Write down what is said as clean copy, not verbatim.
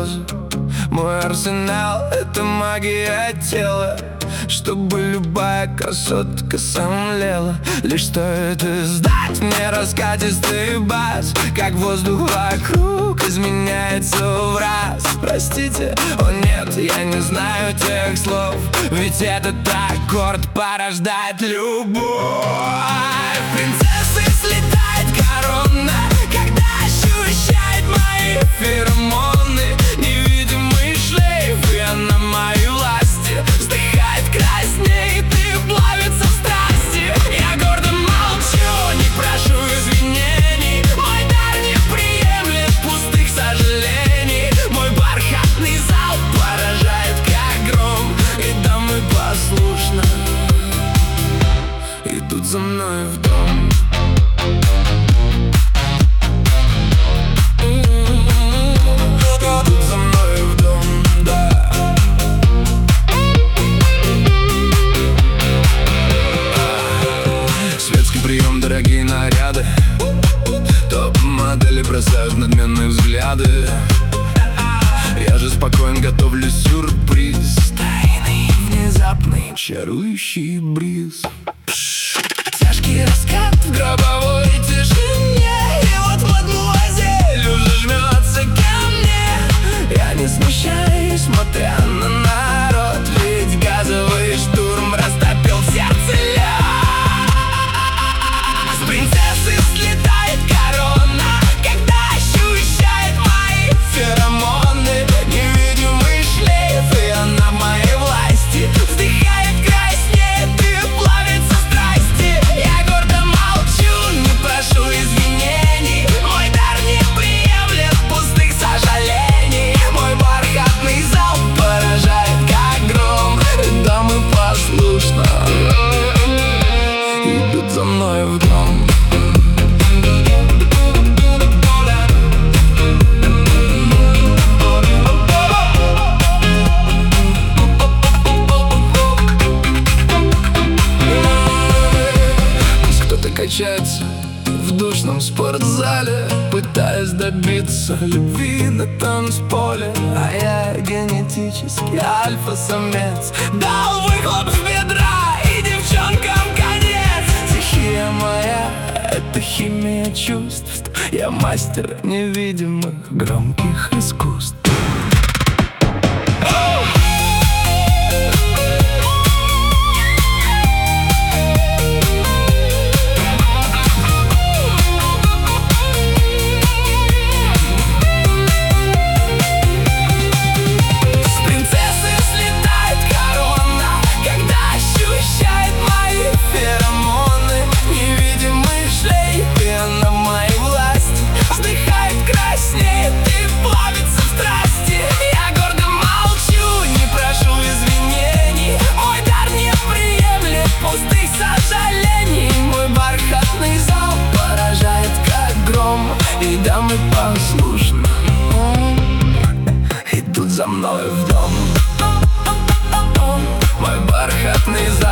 розу. Мой арсенал — это магия тела, чтобы любая красотка сомлела. Лишь стоит издать мне раскатистый бас, как воздух вокруг изменяется в раз. Простите, о нет, я не знаю тех слов, ведь этот аккорд порождает любовь. Принцессы слетает корона, когда ощущает мои феромоны. Невидимый шлейф, и она моей власти. Вздыхает краснеет и плавится в страсти. Я гордо молчу, не прошу извинений. Мой дар не приемлет пустых сожалений. Мой бархатный зал поражает как гром, и дамы послушно идут за мной в дом. Идут за мной в дом, да. Светский прием, дорогие наряды, топ-модели бросают надменные взгляды. Я же спокоен, готовлю сюрприз, тайный, внезапный, чарующий бриз. Тяжкий раскат в гробовой тишине, и вот мадмуазель уже жмется ко мне. Я не смущаюсь, смотря на народ, ведь газовый штурм растопил в сердце лед. С принцессы слетает корона, когда ощущает мои феромоны. Невидимый шлейф, и она в моей власти. Вздыхает, краснеет и плавится в страсти. Я гордо молчу, не прошу извинений. Мой дар не приемлет пустых сожалений. Мой бархатный зал поражает как гром, и дамы послушно идут за мной в дом. Кто-то качается в душном спортзале, пытаясь добиться любви на танцполе. А я генетически альфа-самец, дал выхлоп с бедра, и девчонкам конец. Стихия моя — это химия чувств. Я мастер невидимых громких искусств. И дамы послушно идут за мной в дом. Мой бархатный зал